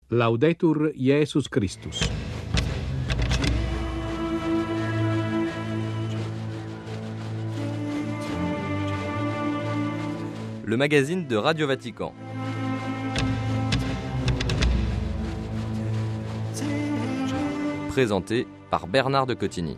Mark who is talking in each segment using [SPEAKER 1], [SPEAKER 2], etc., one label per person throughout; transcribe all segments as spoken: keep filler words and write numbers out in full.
[SPEAKER 1] Laudetur Jesus Christus.
[SPEAKER 2] Le magazine de Radio Vatican. Présenté par Bernard de Cotigny.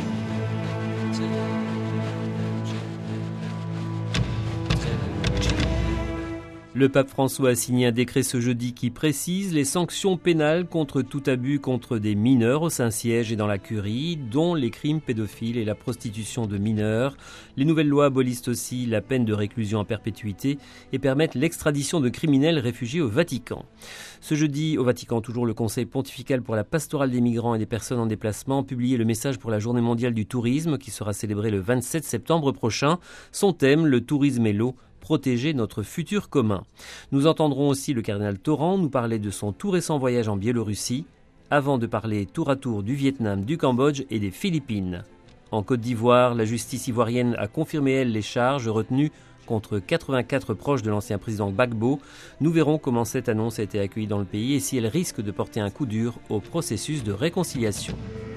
[SPEAKER 3] Le pape François a signé un décret ce jeudi qui précise les sanctions pénales contre tout abus contre des mineurs au Saint-Siège et dans la Curie, dont les crimes pédophiles et la prostitution de mineurs. Les nouvelles lois abolissent aussi la peine de réclusion à perpétuité et permettent l'extradition de criminels réfugiés au Vatican. Ce jeudi, au Vatican, toujours le Conseil pontifical pour la pastorale des migrants et des personnes en déplacement a publié le message pour la Journée mondiale du tourisme qui sera célébrée le vingt-sept septembre prochain. Son thème, le tourisme et l'eau, protéger notre futur commun. Nous entendrons aussi le cardinal Torrent nous parler de son tout récent voyage en Biélorussie, avant de parler tour à tour du Vietnam, du Cambodge et des Philippines. En Côte d'Ivoire, la justice ivoirienne a confirmé, elle, les charges retenues contre quatre-vingt-quatre proches de l'ancien président Gbagbo. Nous verrons comment cette annonce a été accueillie dans le pays et si elle risque de porter un coup dur au processus de réconciliation.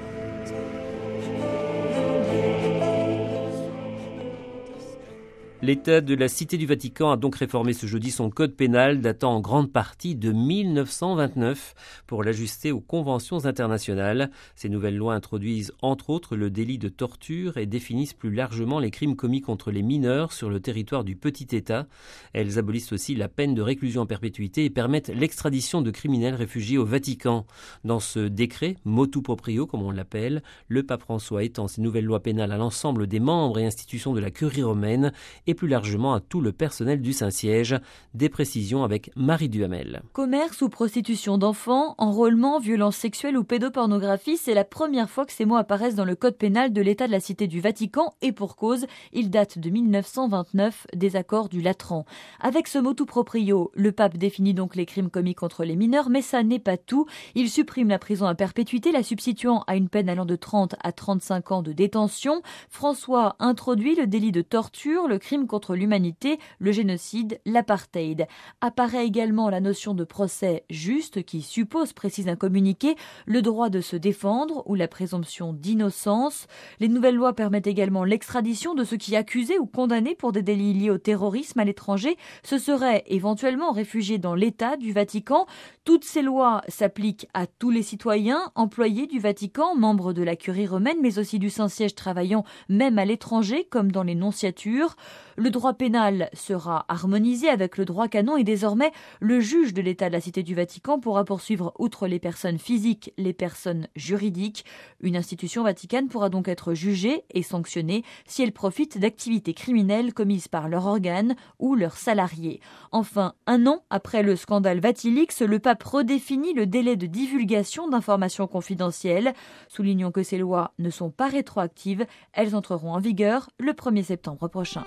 [SPEAKER 3] L'État de la Cité du Vatican a donc réformé ce jeudi son code pénal datant en grande partie de mille neuf cent vingt-neuf pour l'ajuster aux conventions internationales. Ces nouvelles lois introduisent entre autres le délit de torture et définissent plus largement les crimes commis contre les mineurs sur le territoire du petit État. Elles abolissent aussi la peine de réclusion en perpétuité et permettent l'extradition de criminels réfugiés au Vatican. Dans ce décret, motu proprio comme on l'appelle, le pape François étend ces nouvelles lois pénales à l'ensemble des membres et institutions de la Curie romaine et plus largement à tout le personnel du Saint-Siège. Des précisions avec Marie Duhamel.
[SPEAKER 4] Commerce ou prostitution d'enfants, enrôlement, violence sexuelle ou pédopornographie, c'est la première fois que ces mots apparaissent dans le code pénal de l'État de la Cité du Vatican et pour cause, il date de mille neuf cent vingt-neuf, des accords du Latran. Avec ce motu proprio, le pape définit donc les crimes commis contre les mineurs, mais ça n'est pas tout. Il supprime la prison à perpétuité, la substituant à une peine allant de trente à trente-cinq ans de détention. François introduit le délit de torture, le crime contre l'humanité, le génocide, l'apartheid. Apparaît également la notion de procès juste qui suppose, précise un communiqué, le droit de se défendre ou la présomption d'innocence. Les nouvelles lois permettent également l'extradition de ceux qui, accusés ou condamnés pour des délits liés au terrorisme à l'étranger, se seraient éventuellement réfugiés dans l'État du Vatican. Toutes ces lois s'appliquent à tous les citoyens, employés du Vatican, membres de la Curie romaine, mais aussi du Saint-Siège travaillant même à l'étranger, comme dans les nonciatures. Le droit pénal sera harmonisé avec le droit canon et désormais, le juge de l'État de la Cité du Vatican pourra poursuivre outre les personnes physiques, les personnes juridiques. Une institution vaticane pourra donc être jugée et sanctionnée si elle profite d'activités criminelles commises par leurs organes ou leurs salariés. Enfin, un an après le scandale Vatilix, le pape redéfinit le délai de divulgation d'informations confidentielles. Soulignons que ces lois ne sont pas rétroactives, elles entreront en vigueur le premier septembre prochain.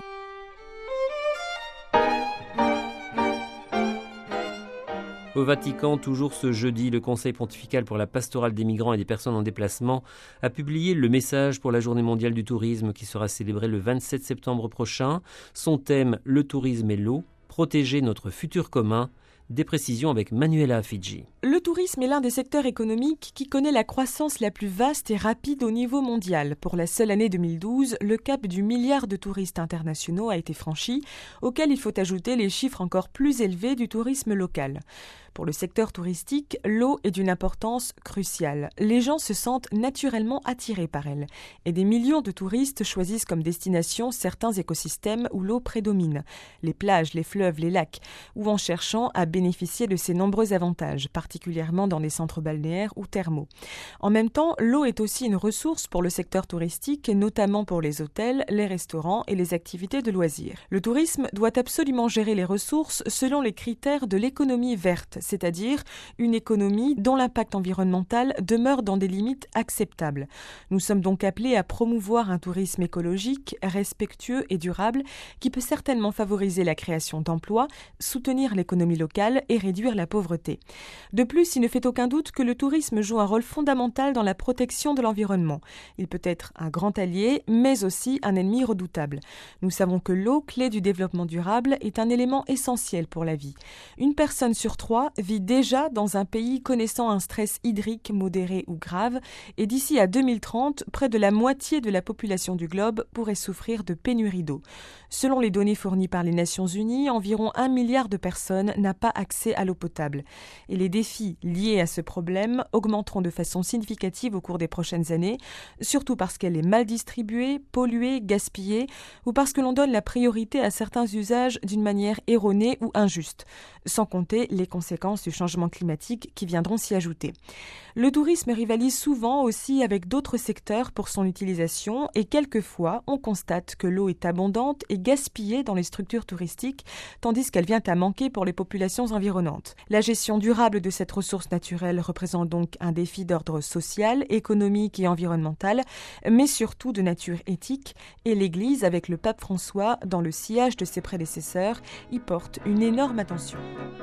[SPEAKER 3] Au Vatican, toujours ce jeudi, le Conseil pontifical pour la pastorale des migrants et des personnes en déplacement a publié le message pour la Journée mondiale du tourisme qui sera célébrée le vingt-sept septembre prochain. Son thème, le tourisme et l'eau, protéger notre futur commun. Des précisions avec Manuela Fidji.
[SPEAKER 5] Le tourisme est l'un des secteurs économiques qui connaît la croissance la plus vaste et rapide au niveau mondial. Pour la seule année deux mille douze, le cap du milliard de touristes internationaux a été franchi, auquel il faut ajouter les chiffres encore plus élevés du tourisme local. Pour le secteur touristique, l'eau est d'une importance cruciale. Les gens se sentent naturellement attirés par elle. Et des millions de touristes choisissent comme destination certains écosystèmes où l'eau prédomine, les plages, les fleuves, les lacs, ou en cherchant à bénéficier de ces nombreux avantages, particulièrement dans les centres balnéaires ou thermaux. En même temps, l'eau est aussi une ressource pour le secteur touristique, notamment pour les hôtels, les restaurants et les activités de loisirs. Le tourisme doit absolument gérer les ressources selon les critères de l'économie verte, c'est-à-dire une économie dont l'impact environnemental demeure dans des limites acceptables. Nous sommes donc appelés à promouvoir un tourisme écologique, respectueux et durable qui peut certainement favoriser la création d'emplois, soutenir l'économie locale et réduire la pauvreté. De De plus, il ne fait aucun doute que le tourisme joue un rôle fondamental dans la protection de l'environnement. Il peut être un grand allié, mais aussi un ennemi redoutable. Nous savons que l'eau, clé du développement durable, est un élément essentiel pour la vie. Une personne sur trois vit déjà dans un pays connaissant un stress hydrique modéré ou grave, et d'ici à deux mille trente, près de la moitié de la population du globe pourrait souffrir de pénurie d'eau. Selon les données fournies par les Nations Unies, environ un milliard de personnes n'a pas accès à l'eau potable. Et les défis liés à ce problème augmenteront de façon significative au cours des prochaines années, surtout parce qu'elle est mal distribuée, polluée, gaspillée, ou parce que l'on donne la priorité à certains usages d'une manière erronée ou injuste, sans compter les conséquences du changement climatique qui viendront s'y ajouter. Le tourisme rivalise souvent aussi avec d'autres secteurs pour son utilisation et quelquefois on constate que l'eau est abondante et gaspillée dans les structures touristiques tandis qu'elle vient à manquer pour les populations environnantes. La gestion durable de cette ressource naturelle représente donc un défi d'ordre social, économique et environnemental, mais surtout de nature éthique, et l'Église, avec le pape François, dans le sillage de ses prédécesseurs, y porte une énorme attention.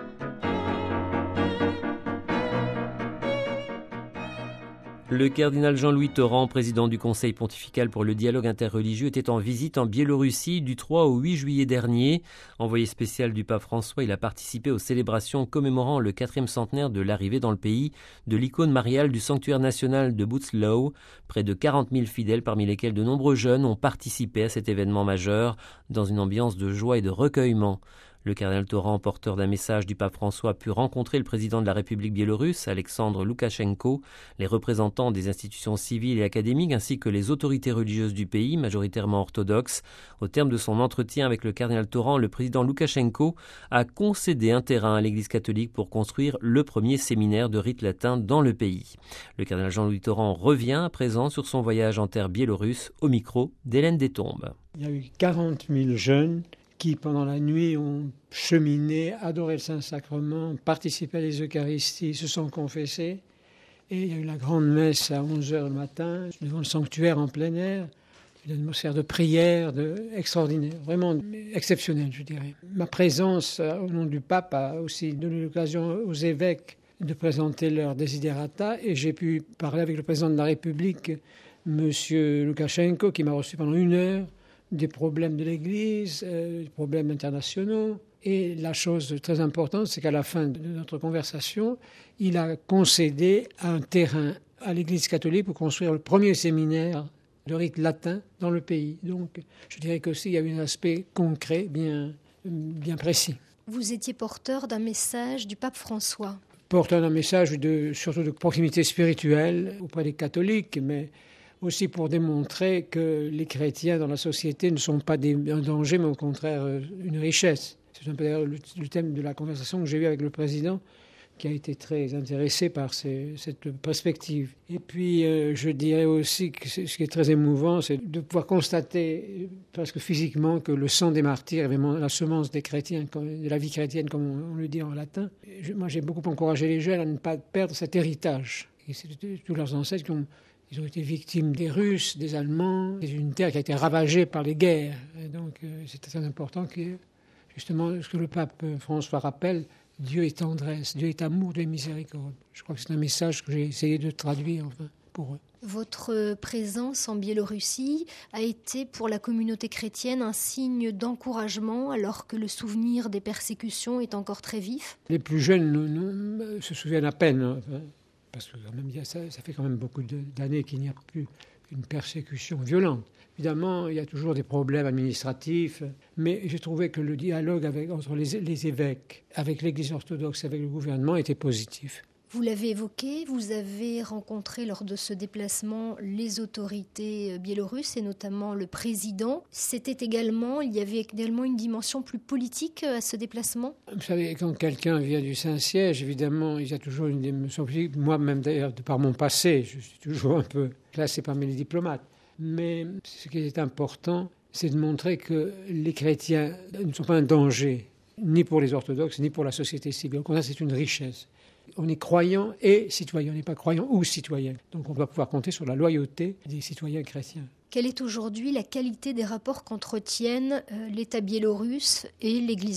[SPEAKER 3] Le cardinal Jean-Louis Torrent, président du Conseil pontifical pour le dialogue interreligieux, était en visite en Biélorussie du trois au huit juillet dernier. Envoyé spécial du pape François, il a participé aux célébrations commémorant le quatrième centenaire de l'arrivée dans le pays de l'icône mariale du sanctuaire national de Butzlaw. Près de quarante mille fidèles, parmi lesquels de nombreux jeunes, ont participé à cet événement majeur dans une ambiance de joie et de recueillement. Le cardinal Torrent, porteur d'un message du pape François, a pu rencontrer le président de la République biélorusse, Alexandre Loukachenko, les représentants des institutions civiles et académiques ainsi que les autorités religieuses du pays, majoritairement orthodoxes. Au terme de son entretien avec le cardinal Torrent, le président Loukachenko a concédé un terrain à l'Église catholique pour construire le premier séminaire de rite latin dans le pays. Le cardinal Jean-Louis Torrent revient à présent sur son voyage en terre biélorusse au micro d'Hélène Destombes.
[SPEAKER 6] Il y a eu quarante mille jeunes qui, pendant la nuit, ont cheminé, adoré le Saint-Sacrement, participé à les Eucharisties, se sont confessés. Et il y a eu la grande messe à onze heures le matin, devant le sanctuaire en plein air, une atmosphère de prière de, extraordinaire, vraiment exceptionnelle, je dirais. Ma présence au nom du pape a aussi donné l'occasion aux évêques de présenter leurs desiderata, et j'ai pu parler avec le président de la République, M. Loukachenko, qui m'a reçu pendant une heure, des problèmes de l'Église, euh, des problèmes internationaux. Et la chose très importante, c'est qu'à la fin de notre conversation, il a concédé un terrain à l'Église catholique pour construire le premier séminaire de rite latin dans le pays. Donc, je dirais qu'aussi, il y a eu un aspect concret, bien, bien précis.
[SPEAKER 7] Vous étiez porteur d'un message du pape François. Porteur d'un message
[SPEAKER 6] de, surtout de proximité spirituelle auprès des catholiques, mais aussi pour démontrer que les chrétiens dans la société ne sont pas des, un danger, mais au contraire une richesse. C'est un peu d'ailleurs le, le thème de la conversation que j'ai eue avec le président, qui a été très intéressé par ces, cette perspective. Et puis, euh, je dirais aussi que ce qui est très émouvant, c'est de pouvoir constater presque physiquement que le sang des martyrs est vraiment la semence des chrétiens, de la vie chrétienne, comme on, on le dit en latin. Je, moi, j'ai beaucoup encouragé les jeunes à ne pas perdre cet héritage. Et c'est tous leurs ancêtres qui ont Ils ont été victimes des Russes, des Allemands. C'est une terre qui a été ravagée par les guerres. Et donc, euh, c'est très important que, justement, ce que le pape François rappelle, Dieu est tendresse, Dieu est amour, Dieu est miséricorde. Je crois que c'est un message que j'ai essayé de traduire, enfin, pour eux.
[SPEAKER 7] Votre présence en Biélorussie a été pour la communauté chrétienne un signe d'encouragement alors que le souvenir des persécutions est encore très vif.
[SPEAKER 6] Les plus jeunes nous, nous, se souviennent à peine, enfin, parce que quand même, ça, ça fait quand même beaucoup de, d'années qu'il n'y a plus une persécution violente. Évidemment, il y a toujours des problèmes administratifs, mais j'ai trouvé que le dialogue avec, entre les, les évêques, avec l'Église orthodoxe, avec le gouvernement, était positif.
[SPEAKER 7] Vous l'avez évoqué, vous avez rencontré lors de ce déplacement les autorités biélorusses et notamment le président. C'était également, il y avait également une dimension plus politique à ce déplacement ?
[SPEAKER 6] Vous savez, quand quelqu'un vient du Saint-Siège, évidemment, il y a toujours une dimension politique. Moi-même, d'ailleurs, de par mon passé, je suis toujours un peu classé parmi les diplomates. Mais ce qui est important, c'est de montrer que les chrétiens ne sont pas un danger, ni pour les orthodoxes, ni pour la société civile. Au contraire, c'est une richesse. On est croyant et citoyen, on n'est pas croyant ou citoyen. Donc on doit pouvoir compter sur la loyauté des citoyens chrétiens.
[SPEAKER 7] Quelle est aujourd'hui la qualité des rapports qu'entretiennent euh, l'État biélorusse et l'Église locale ?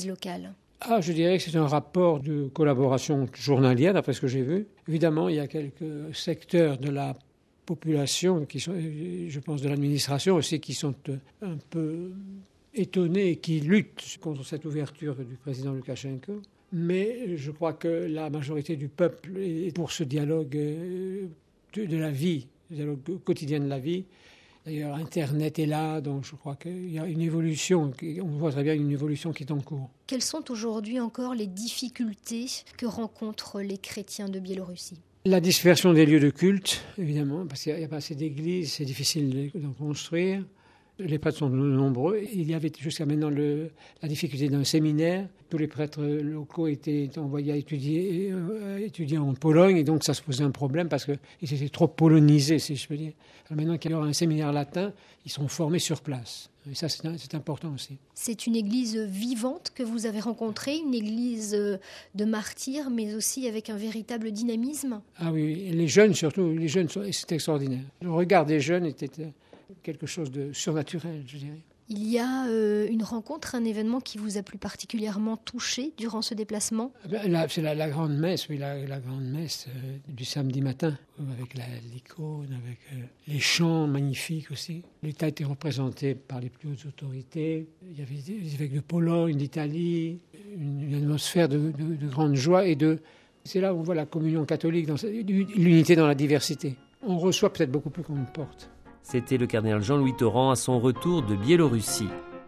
[SPEAKER 6] Ah, je dirais que c'est un rapport de collaboration journalière, d'après ce que j'ai vu. Évidemment, il y a quelques secteurs de la population, qui sont, je pense de l'administration aussi, qui sont un peu étonnés et qui luttent contre cette ouverture du président Loukachenko. Mais je crois que la majorité du peuple est pour ce dialogue de, de la vie, le dialogue quotidien de la vie. D'ailleurs, Internet est là, donc je crois qu'il y a une évolution, on voit très bien une évolution qui est en cours.
[SPEAKER 7] Quelles sont aujourd'hui encore les difficultés que rencontrent les chrétiens de Biélorussie ?
[SPEAKER 6] La dispersion des lieux de culte, évidemment, parce qu'il n'y a pas assez d'églises, c'est difficile d'en construire. Les prêtres sont nombreux. Il y avait jusqu'à maintenant le, la difficulté d'un séminaire. Tous les prêtres locaux étaient envoyés à étudier, euh, à étudier en Pologne, et donc ça se posait un problème parce qu'ils étaient trop polonisés, si je peux dire. Alors maintenant qu'il y aura un séminaire latin, ils sont formés sur place. Et ça, c'est, c'est important aussi.
[SPEAKER 7] C'est une église vivante que vous avez rencontrée, une église de martyrs, mais aussi avec un véritable dynamisme.
[SPEAKER 6] Ah oui, les jeunes surtout, les jeunes, c'est extraordinaire. Le regard des jeunes était quelque chose de surnaturel, je dirais.
[SPEAKER 7] Il y a euh, une rencontre, un événement qui vous a plus particulièrement touché durant ce déplacement ?
[SPEAKER 6] Là, c'est la, la grande messe, oui, la, la grande messe euh, du samedi matin, avec la, l'icône, avec euh, les chants magnifiques aussi. L'État était représenté par les plus hautes autorités. Il y avait des évêques de Pologne, d'Italie, une, une atmosphère de, de, de grande joie et de... C'est là où on voit la communion catholique, dans, l'unité dans la diversité. On reçoit peut-être beaucoup plus qu'on ne porte.
[SPEAKER 3] C'était le cardinal Jean-Louis Torrent à son retour de Biélorussie.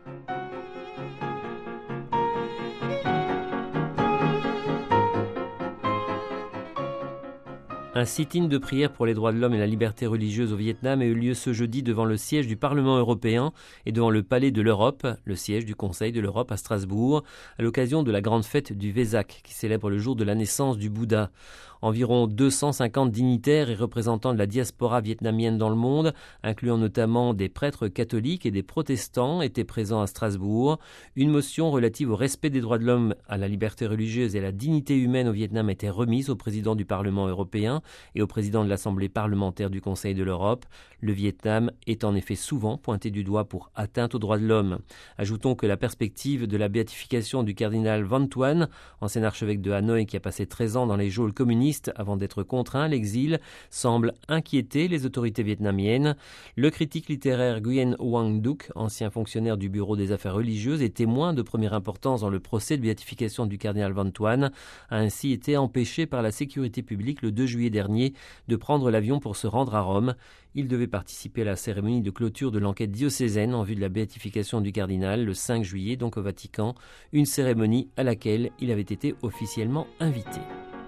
[SPEAKER 3] Un sit-in de prière pour les droits de l'homme et la liberté religieuse au Vietnam a eu lieu ce jeudi devant le siège du Parlement européen et devant le Palais de l'Europe, le siège du Conseil de l'Europe à Strasbourg, à l'occasion de la grande fête du Vesak qui célèbre le jour de la naissance du Bouddha. Environ deux cent cinquante dignitaires et représentants de la diaspora vietnamienne dans le monde, incluant notamment des prêtres catholiques et des protestants, étaient présents à Strasbourg. Une motion relative au respect des droits de l'homme, à la liberté religieuse et à la dignité humaine au Vietnam était remise au président du Parlement européen et au président de l'Assemblée parlementaire du Conseil de l'Europe. Le Vietnam est en effet souvent pointé du doigt pour atteinte aux droits de l'homme. Ajoutons que la perspective de la béatification du cardinal Van Thuan, ancien archevêque de Hanoï qui a passé treize ans dans les geôles communistes avant d'être contraint à l'exil, semble inquiéter les autorités vietnamiennes. Le critique littéraire Nguyen Oanh Duc, ancien fonctionnaire du Bureau des affaires religieuses et témoin de première importance dans le procès de béatification du cardinal Van Thuan, a ainsi été empêché par la sécurité publique le deux juillet dernier de prendre l'avion pour se rendre à Rome. Il devait participer à la cérémonie de clôture de l'enquête diocésaine en vue de la béatification du cardinal le cinq juillet, donc au Vatican, une cérémonie à laquelle il avait été officiellement invité.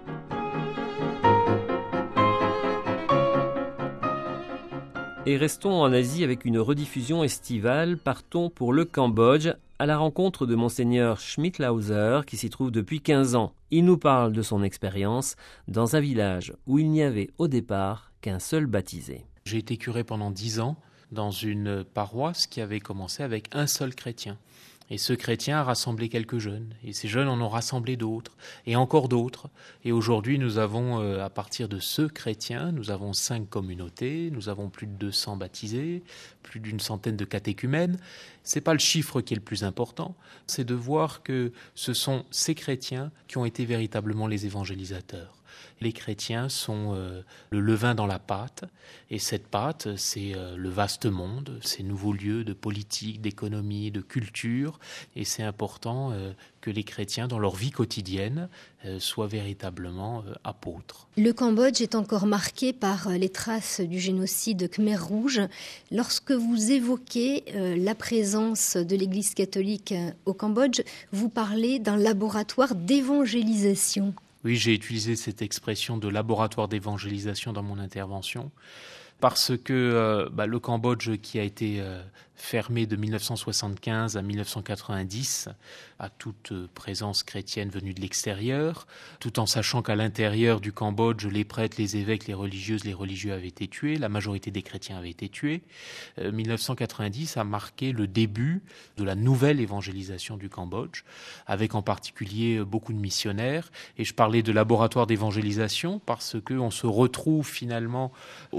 [SPEAKER 3] Et restons en Asie avec une rediffusion estivale. Partons pour le Cambodge à la rencontre de Monseigneur Schmidt-Lauser qui s'y trouve depuis quinze ans. Il nous parle de son expérience dans un village où il n'y avait au départ qu'un seul baptisé.
[SPEAKER 8] J'ai été curé pendant dix ans dans une paroisse qui avait commencé avec un seul chrétien. Et ce chrétien a rassemblé quelques jeunes, et ces jeunes en ont rassemblé d'autres, et encore d'autres. Et aujourd'hui, nous avons, euh, à partir de ce chrétien, nous avons cinq communautés, nous avons plus de deux cents baptisés, plus d'une centaine de catéchumènes. C'est pas le chiffre qui est le plus important, c'est de voir que ce sont ces chrétiens qui ont été véritablement les évangélisateurs. Les chrétiens sont euh, le levain dans la pâte, et cette pâte, c'est euh, le vaste monde, ces nouveaux lieux de politique, d'économie, de culture, et c'est important euh, que les chrétiens, dans leur vie quotidienne, euh, soient véritablement euh, apôtres.
[SPEAKER 7] Le Cambodge est encore marqué par les traces du génocide Khmer Rouge. Lorsque vous évoquez euh, la présence de l'Église catholique au Cambodge, vous parlez d'un laboratoire d'évangélisation.
[SPEAKER 8] Oui, j'ai utilisé cette expression de laboratoire d'évangélisation dans mon intervention parce que euh, bah, le Cambodge qui a été euh, fermé de dix-neuf cent soixante-quinze à dix-neuf cent quatre-vingt-dix à toute présence chrétienne venue de l'extérieur, tout en sachant qu'à l'intérieur du Cambodge, les prêtres, les évêques, les religieuses, les religieux avaient été tués, la majorité des chrétiens avaient été tués. Euh, dix-neuf cent quatre-vingt-dix a marqué le début de la nouvelle évangélisation du Cambodge, avec en particulier beaucoup de missionnaires. Et je parlais de laboratoire d'évangélisation parce qu'on se retrouve finalement aux origines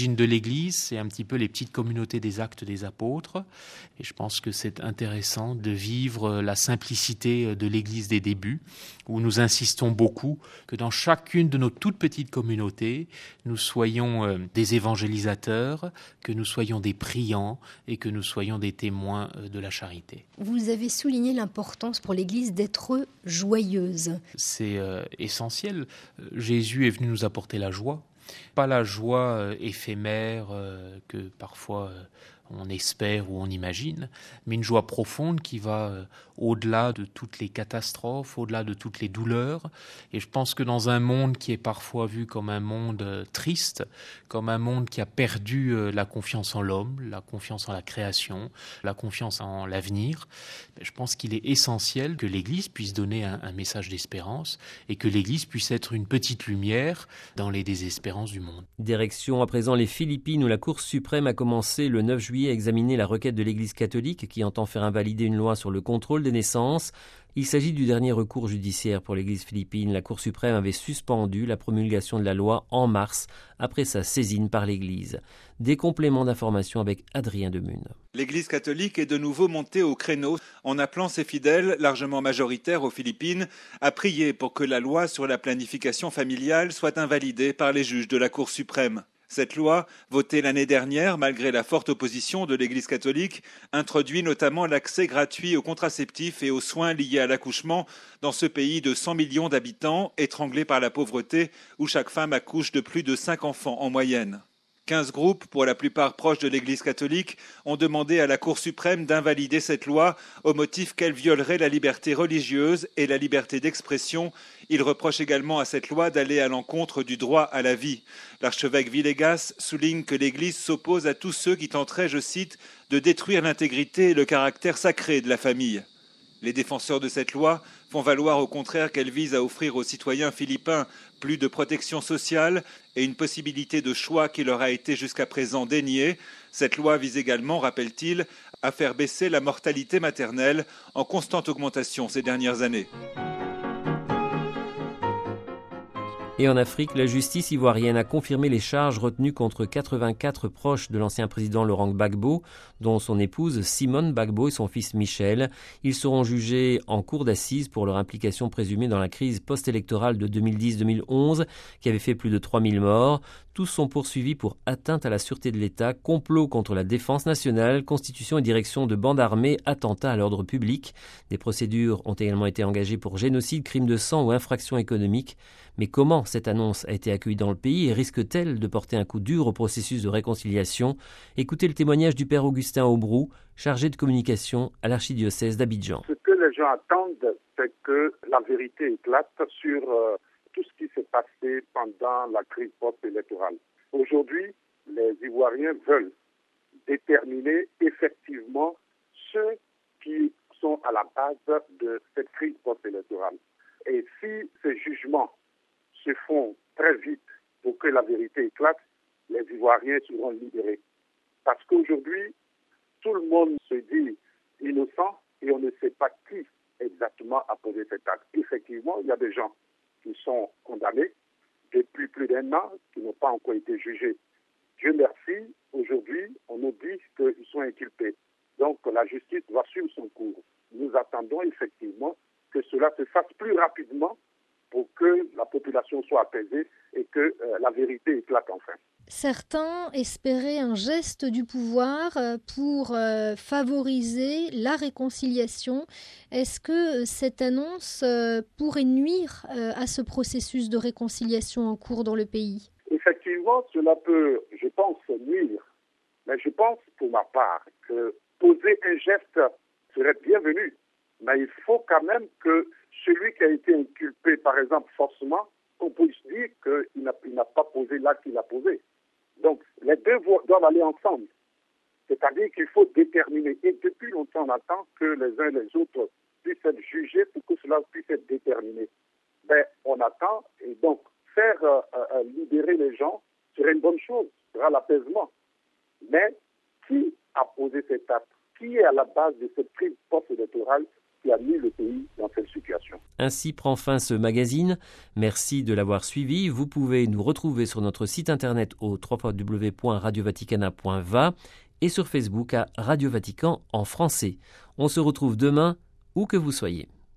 [SPEAKER 8] l'origine de l'Église, c'est un petit peu les petites communautés des actes des apôtres. Et je pense que c'est intéressant de vivre la simplicité de l'Église des débuts, où nous insistons beaucoup que dans chacune de nos toutes petites communautés, nous soyons des évangélisateurs, que nous soyons des priants et que nous soyons des témoins de la charité.
[SPEAKER 7] Vous avez souligné l'importance pour l'Église d'être joyeuse.
[SPEAKER 8] C'est euh, essentiel. Jésus est venu nous apporter la joie. Pas la joie euh, éphémère euh, que parfois euh, on espère ou on imagine, mais une joie profonde qui va euh, au-delà de toutes les catastrophes, au-delà de toutes les douleurs. Et je pense que dans un monde qui est parfois vu comme un monde euh, triste, comme un monde qui a perdu euh, la confiance en l'homme, la confiance en la création, la confiance en l'avenir, je pense qu'il est essentiel que l'Église puisse donner un, un message d'espérance et que l'Église puisse être une petite lumière dans les désespérances du monde.
[SPEAKER 3] Direction à présent les Philippines où la Cour suprême a commencé le neuf juillet à examiner la requête de l'Église catholique qui entend faire invalider une loi sur le contrôle des naissances. Il s'agit du dernier recours judiciaire pour l'Église philippine. La Cour suprême avait suspendu la promulgation de la loi en mars après sa saisine par l'Église. Des compléments d'information avec Adrien Demune.
[SPEAKER 9] L'Église catholique est de nouveau montée au créneau en appelant ses fidèles, largement majoritaires aux Philippines, à prier pour que la loi sur la planification familiale soit invalidée par les juges de la Cour suprême. Cette loi, votée l'année dernière malgré la forte opposition de l'Église catholique, introduit notamment l'accès gratuit aux contraceptifs et aux soins liés à l'accouchement dans ce pays de cent millions d'habitants, étranglé par la pauvreté, où chaque femme accouche de plus de cinq enfants en moyenne. quinze groupes, pour la plupart proches de l'Église catholique, ont demandé à la Cour suprême d'invalider cette loi au motif qu'elle violerait la liberté religieuse et la liberté d'expression. Ils reprochent également à cette loi d'aller à l'encontre du droit à la vie. L'archevêque Villegas souligne que l'Église s'oppose à tous ceux qui tenteraient, je cite, de détruire l'intégrité et le caractère sacré de la famille. Les défenseurs de cette loi font valoir au contraire qu'elle vise à offrir aux citoyens philippins plus de protection sociale et une possibilité de choix qui leur a été jusqu'à présent déniée. Cette loi vise également, rappelle-t-il, à faire baisser la mortalité maternelle en constante augmentation ces dernières années.
[SPEAKER 3] Et en Afrique, la justice ivoirienne a confirmé les charges retenues contre quatre-vingt-quatre proches de l'ancien président Laurent Gbagbo, dont son épouse Simone Gbagbo et son fils Michel. Ils seront jugés en cour d'assises pour leur implication présumée dans la crise post-électorale de deux mille dix deux mille onze, qui avait fait plus de trois mille morts. Tous sont poursuivis pour atteinte à la sûreté de l'État, complot contre la défense nationale, constitution et direction de bandes armées, attentat à l'ordre public. Des procédures ont également été engagées pour génocide, crime de sang ou infraction économique. Mais comment cette annonce a été accueillie dans le pays et risque-t-elle de porter un coup dur au processus de réconciliation? Écoutez le témoignage du père Augustin Aubrou, chargé de communication à l'archidiocèse d'Abidjan.
[SPEAKER 10] Ce que les gens attendent, c'est que la vérité éclate sur euh, tout ce qui s'est passé pendant la crise post-électorale. Aujourd'hui, les Ivoiriens veulent déterminer effectivement ceux qui sont à la base de cette crise post-électorale. Et si ces jugements se font très vite pour que la vérité éclate, les Ivoiriens seront libérés. Parce qu'aujourd'hui, tout le monde se dit innocent et on ne sait pas qui exactement a posé cet acte. Effectivement, il y a des gens qui sont condamnés depuis plus d'un an, qui n'ont pas encore été jugés. Dieu merci, aujourd'hui, on nous dit qu'ils sont inculpés. Donc la justice doit suivre son cours. Nous attendons effectivement que cela se fasse plus rapidement pour que la population soit apaisée et que euh, la vérité éclate enfin.
[SPEAKER 7] Certains espéraient un geste du pouvoir pour euh, favoriser la réconciliation. Est-ce que cette annonce euh, pourrait nuire euh, à ce processus de réconciliation en cours dans le pays?
[SPEAKER 10] Effectivement, cela peut, je pense, nuire. Mais je pense, pour ma part, que poser un geste serait bienvenu. Mais il faut quand même que celui qui a été inculpé, par exemple, forcément, qu'on puisse dire qu'il n'a, il n'a pas posé l'acte qu'il a posé. Donc, les deux doivent aller ensemble. C'est-à-dire qu'il faut déterminer. Et depuis longtemps, on attend que les uns et les autres puissent être jugés pour que cela puisse être déterminé. Ben, on attend, et donc, faire euh, euh, libérer les gens serait une bonne chose, sera l'apaisement. Mais qui a posé cet acte? Qui est à la base de cette crise post-électorale? qui a mis le pays dans cette situation.
[SPEAKER 3] Ainsi prend fin ce magazine. Merci de l'avoir suivi. Vous pouvez nous retrouver sur notre site internet au w w w point radio vaticana point v a et sur Facebook à Radio Vatican en français. On se retrouve demain, où que vous soyez.